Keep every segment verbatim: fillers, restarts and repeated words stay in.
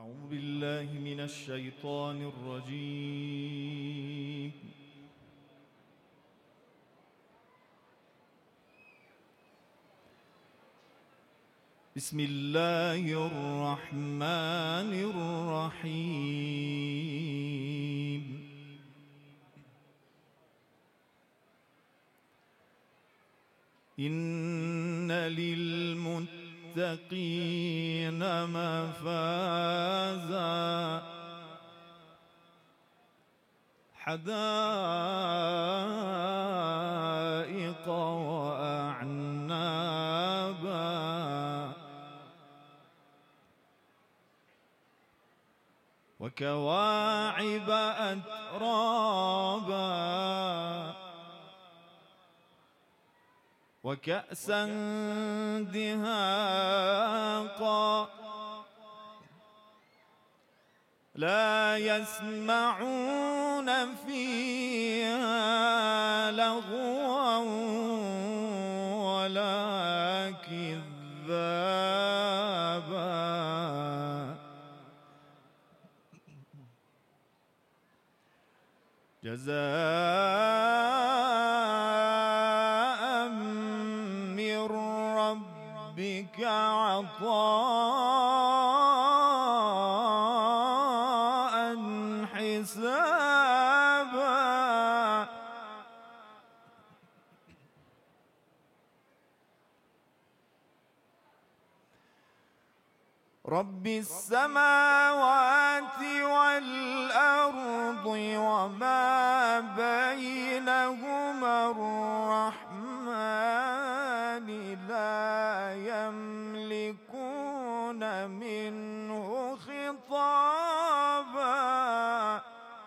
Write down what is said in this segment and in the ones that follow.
أعوذ بالله من الشيطان الرجيم. بسم الله الرحمن الرحيم. إن للمتقين مفازا حدائق وأعنابا وكواعب أترابا وكأسا دهاقا لا يسمعون فيها لغوا ولا كذابا جزاء من ربك عطاء حسابا رب السماوات والأرض وما بينهما الرحمن لا يملكون منه خطابا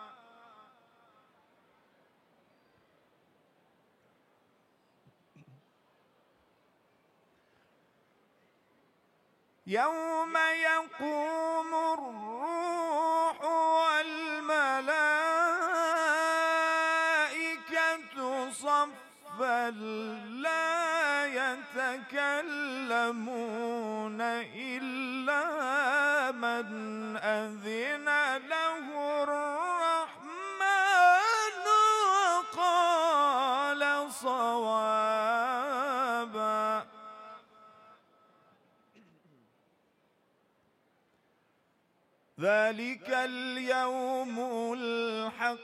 يوم يقوم الروح والملائكة صفا لا يتكلمون إلا من أذن له الرحمن وقال صوابا ذلك اليوم الحق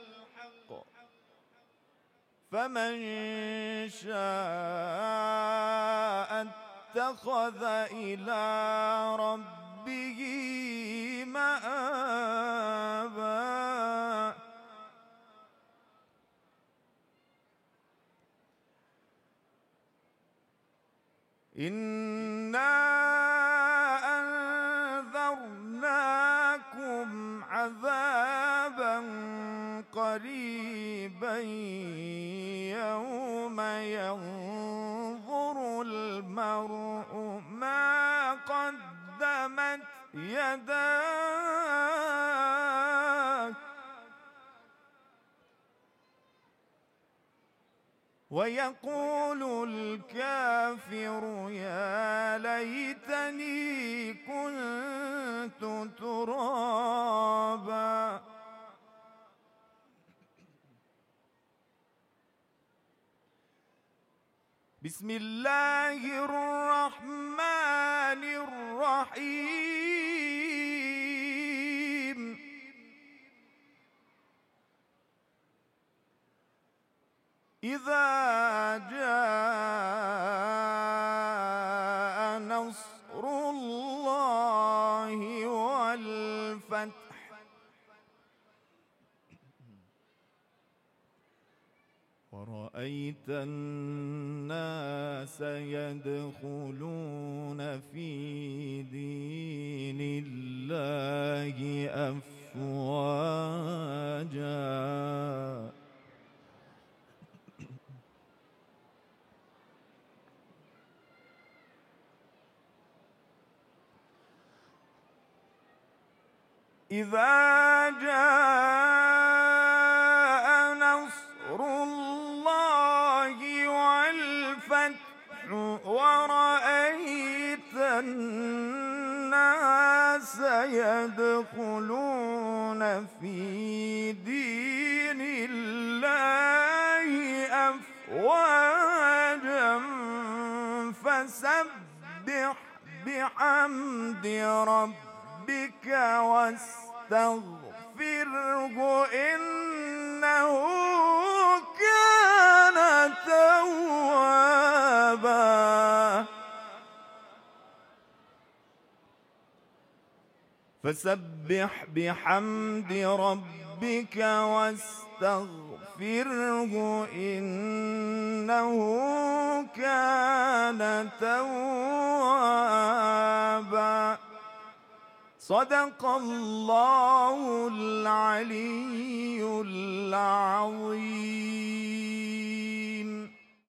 فمن شاء اتخذ إلى ربه مآبا إنا أنذرناكم عذابا قريبا يوم ينظر المرء ما قدمت يداه ويقول الكافر يا ليتني كنت ترابا بسم الله الرحمن الرحيم إذا جاء نصر الله والفتح ورأيت الناس يدخلون في دين الله أفواجا إذا جاء نصر الله والفتح ورأيت الناس يدخلون في دين الله أفواجا فسبح بحمد ربك واستغفره إنه كان توابا فسبح بحمد ربك واستغفره إنه كان توابا. صدق الله العلي العظيم.